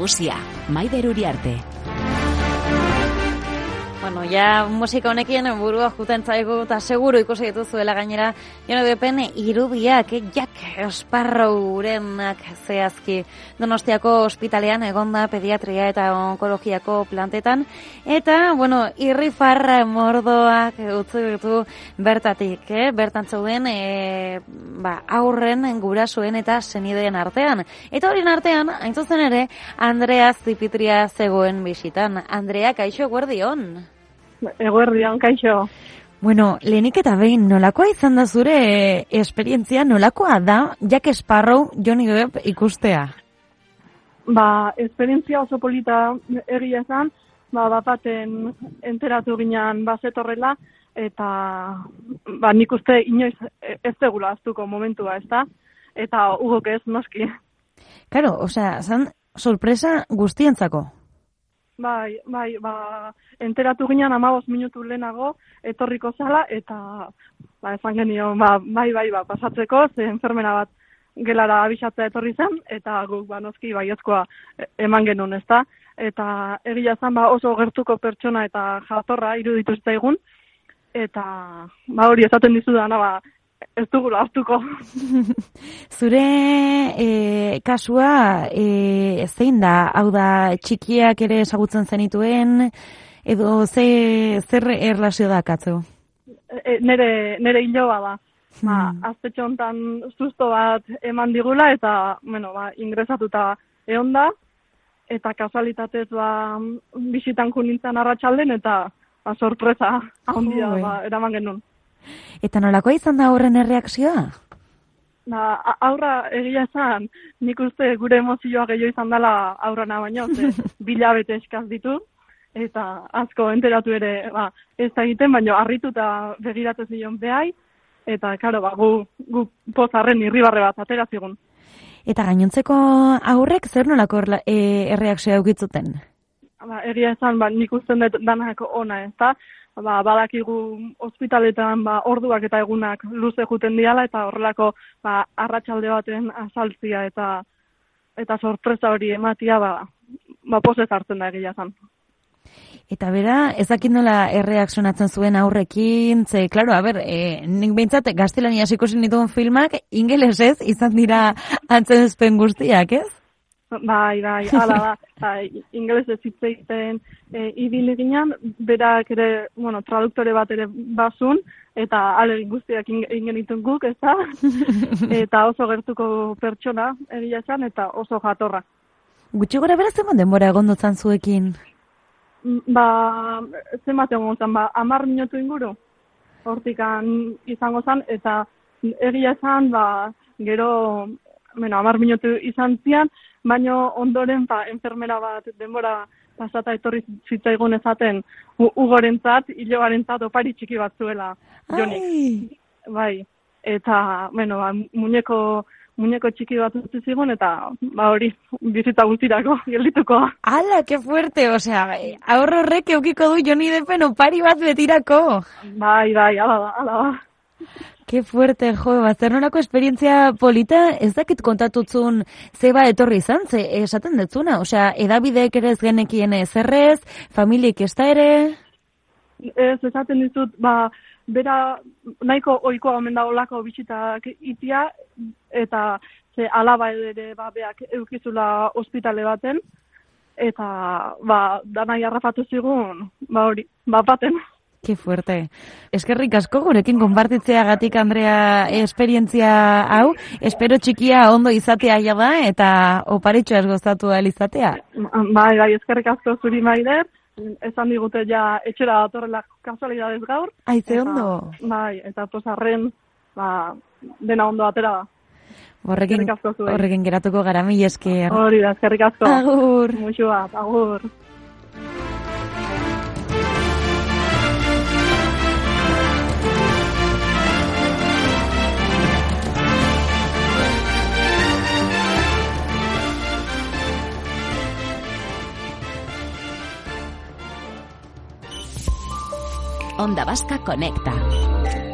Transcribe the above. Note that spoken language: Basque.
nagusia, Maider Uriarte. Bueno, ja musika honekin burua juten zaigu eta seguru ikusi dituzuela gainera Jon Edepen irudiak Jak Sparrowrenak zehazki Donostiako ospitalean egonda pediatria eta onkologiako plantetan eta, bueno, irrifar mordoak utzi ditu bertatik, bertan zauden aurren, gurasoen eta senideen artean. Eta horien artean, hain zuzen ere, Andrea Zipitria zegoen bisitan. Andrea, kaixo, guardion. Eguerdion, kaixo. Bueno, lehenik eta behin, nolakoa izan da zure esperientzia, nolakoa da Jak Sparrow Johnny Depp ikustea? Esperientzia oso polita egia esan, bapaten enteratu ginean bazetorrela, eta nik uste inoiz ez degula aztuko momentua, ezta? Eta ugok ez, noski. Karo, osea, zan sorpresa guztientzako? Bai, enteratu ginean 15 minutu lehenago etorriko zala, eta esan genion, pasatzeko, ze enfermera bat gelara abisatzea etorri zen, eta guk noski baiezkoa eman genuen, ezta? Eta egia zen oso gertuko pertsona eta jatorra iruditu zaigun, eta hori esaten dizudana, ez dugula hartuko. Zure kasua zein da? Hau da, txikiak ere ezagutzen zenituen, edo zer erlazio da katzeu? Nere hiloba da. Aztetxo hontan susto bat eman digula, eta, ingresatuta egon da, eta kasualitatez bisitan kunintzen arratsalden, eta sorpresa handia eraman genuen. Eta nolakoa izan da horren erreakzioa? Aurra egia esan, nik uste gure emozioa gehiago izan dela aurrana baino, bilabete eskaz ditu, eta asko enteratu ere ez da egiten, baina harrituta begiratu zion behai, eta karo, gu pozarren irribarre bat atera zigun. Eta gainontzeko aurrek zer nolako erreakzioa eukitzuten? Egia esan, nik usten dut danak ona, ez da? Badakigu ospitaletan orduak eta egunak luze juten diala, eta horrelako arratsalde baten azaltzia eta sorpresa hori ematia pozez hartzen da egia esan. Eta bera, ezakit nola erreakzionatzen zuen aurrekin, ze, klaro, nik behintzat gaztelania ikusi nituen filmak, ingelesez izan dira antzezpen guztiak, ez? Bai, hala da, ingelesez hitz egiten ibili ginen, berak ere, traduktore bat ere bazun, eta alegin guztiak ingenitun guk, ez da? Eta oso gertuko pertsona egia esan, eta oso jatorra. Gutxi gora bera zenbat denbora egondotzan zuekin? Zenbat egon zen, 10 minutu inguru, hortikan izango zen, eta egia esan, gero, 10 minutu izan zian, baina ondoren enfermera bat denbora pasata etorri zitzaigun ezaten ugorentzat, hilogarentzat opari txiki bat zuela Jonik. Bai, eta, muñeko txiki bat utzi zigun, eta hori bizitza guztirako geldituko. Ala, que fuerte, osea, horrek eukiko du Johnny Deppen opari bat betirako. Bai, ala da. Que fuerte, zer nolako esperientzia polita, ez dakit kontatutzun zeba etorri izan, ze esaten detzuna, osea, edabideek ere ez genekien zerrez, familiek ez da ere? Ez, esaten dizut, bera nahiko ohikoa omen da olako bisitak itia, eta alaba ere beak eukizula ospitale baten, eta danai harrapatu zigun, hori, baten. Que fuerte. Eskerrik asko gurekin konpartitzeagatik, Andrea, esperientzia hau. Espero txikia ondo izatea da eta oparitxoaz gozatu ahal izatea. Bai, eskerrik asko zuri, Maider. Esan digute ja etxera datorrela kasualidadez gaur. Aize ondo. Bai, eta pozarren dena ondo atera da. Horrekin geratuko gara, mila esker. Hori da, eskerrik asko. Agur. Muxu bat, agur. Onda Vasca Conecta.